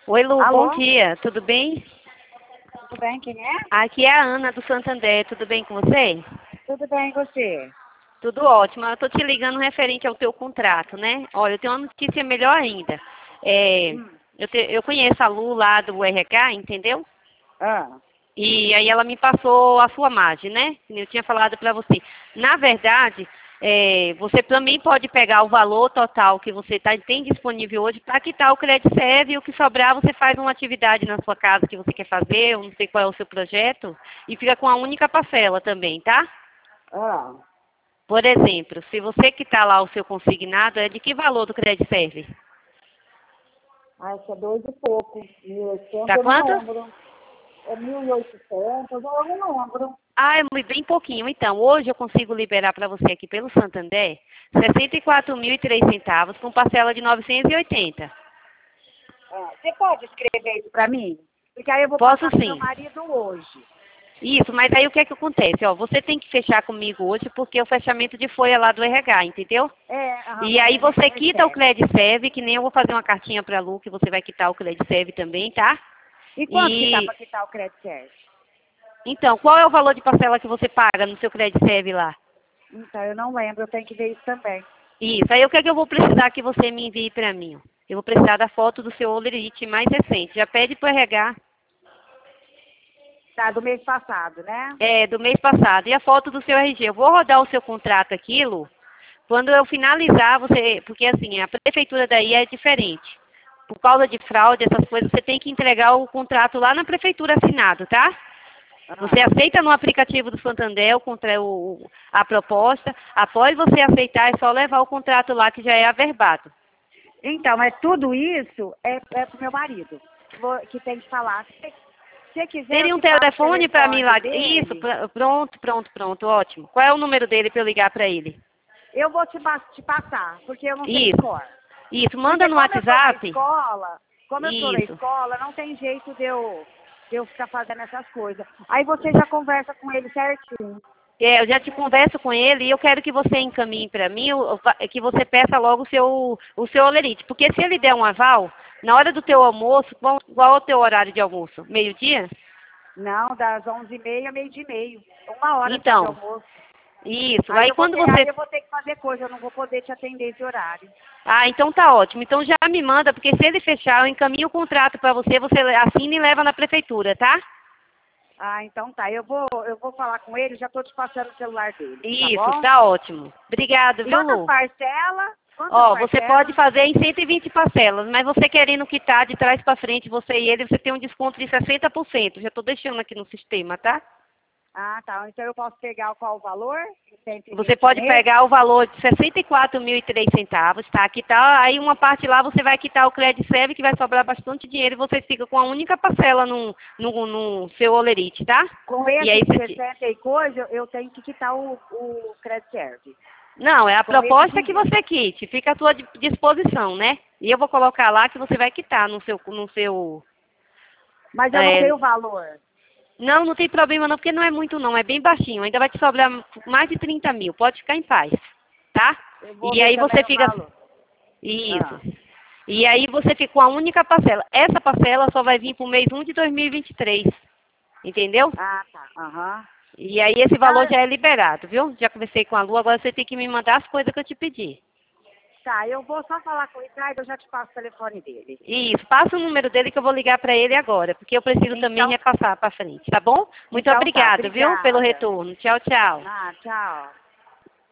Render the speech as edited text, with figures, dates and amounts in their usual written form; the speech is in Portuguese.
Oi, Lu, bom Alô? dia. Tudo bem? Tudo bem? Quem é? Aqui é a Ana do Santander. Tudo bem com você? Tudo bem, e você? Tudo ótimo. Eu estou te ligando referente ao teu contrato, né? Olha, eu tenho uma notícia melhor ainda. Hum. Eu conheço a Lu lá do RH, entendeu? Ah, E aí ela me passou a sua margem, né? Eu tinha falado para você. Na verdade, você também pode pegar o valor total que você tem disponível hoje para quitar o crédito serve e o que sobrar você faz uma atividade na sua casa que você quer fazer, eu não sei qual é o seu projeto, e fica com a única parcela também, tá? ah. Por exemplo, se você quitar lá o seu consignado, é de que valor do crédito serve? Acho que é dois e pouco. 1.800, Tá eu não quanto? lembro. É 1.800, eu não lembro. Ah, é bem pouquinho. Então, hoje eu consigo liberar para você aqui pelo Santander R$ 64.003 com parcela de 980. Ah, você pode escrever isso para mim? Porque aí eu vou Posso passar pro meu sim. marido hoje. Isso, mas aí o que é que acontece? Ó, você tem que fechar comigo hoje porque é o fechamento de folha lá do RH, entendeu? E aí Amanhã a gente você quita o recebe. Credit Serve, que nem eu vou fazer uma cartinha para a Lu, que você vai quitar o Credit Serve também, tá? E quanto que tá E para quitar o crédito certo? então, qual é o valor de parcela que você paga no seu Credit Serve lá? Então, eu não lembro, eu tenho que ver isso também. Isso. Aí o que é que eu vou precisar que você me envie para mim? Ó? Eu vou precisar da foto do seu Olerite mais recente. Já pede para o RH. Tá, do mês passado, né? É, do mês passado. E a foto do seu RG. Eu vou rodar o seu contrato aqui, Lu. Quando eu finalizar, você. Porque assim, a prefeitura daí é diferente. Por causa de fraude, essas coisas, você tem que entregar o contrato lá na prefeitura assinado, tá? Você Ah. aceita no aplicativo do Santander a proposta. Após você aceitar, é só levar o contrato lá que já é averbado. Então, mas tudo isso é pro meu marido, que tem que falar. Se você quiser, eu Teria um te passo o telefone para mim telefone lá? Isso, dele. pronto, ótimo. Qual é o número dele para eu ligar para ele? Eu vou te passar, porque eu não sei de Isso, cor. isso. Manda Porque no como eu tô na WhatsApp. escola, Isso. não tem jeito de eu ficar fazendo essas coisas. Aí você já conversa com ele certinho. É, eu já te converso com ele e eu quero que você encaminhe para mim, que você peça logo o seu olerite. Porque se ele der um aval, na hora do teu almoço, qual é o teu horário de almoço? Meio-dia? Não, das 11h30, meio dia e meio. 1 hora só de Então, almoço. isso. Aí Aí eu vou quando ter, aí você eu vou ter que fazer coisa, eu não vou poder te atender esse horário. Ah, então tá ótimo. Então já me manda, porque se ele fechar, eu encaminho o contrato para você, você assina e leva na prefeitura, tá? Ah, então tá. Eu vou falar com ele, já estou te passando o celular dele, tá Isso, bom? tá ótimo. Obrigado, E viu, quantas Lu? parcelas? Quantas Ó, você pode parcelas? fazer em 120 parcelas, mas você querendo quitar de trás para frente, você e ele, você tem um desconto de 60%. Já tô deixando aqui no sistema, tá? Ah, tá. Então eu posso pegar qual o valor? Você 120 pode mesmo? pegar o valor de R$ 64.003, tá? Aqui tá, aí uma parte lá você vai quitar o Credit Serve, que vai sobrar bastante dinheiro e você fica com a única parcela no seu olerite, tá? Com E esse aí de você... 60 e coisa, eu tenho que quitar o credit serve. Não, é a Com esse proposta que dinheiro. você quite, fica à sua disposição, né? E eu vou colocar lá que você vai quitar no seu. Mas eu não é, sei o valor. Não, não tem problema não, porque não é muito não, é bem baixinho. Ainda vai te sobrar mais de 30 mil, pode ficar em paz, tá? Eu vou E ver aí você também o fica. valor. Isso. Ah, E aí você fica com a única parcela. Essa parcela só vai vir para o mês 1 de 2023, entendeu? tá. Aham. E aí esse valor Tá, já é liberado, viu? Já conversei com a Lu, agora você tem que me mandar as coisas que eu te pedi. tá, eu vou só falar com o Ricardo, eu já te passo o telefone dele. Isso, passa o número dele que eu vou ligar para ele agora, porque eu preciso também Então, repassar para frente, tá bom? Muito então tá, obrigada, viu, pelo obrigada. retorno. Tchau, tchau. Tchau.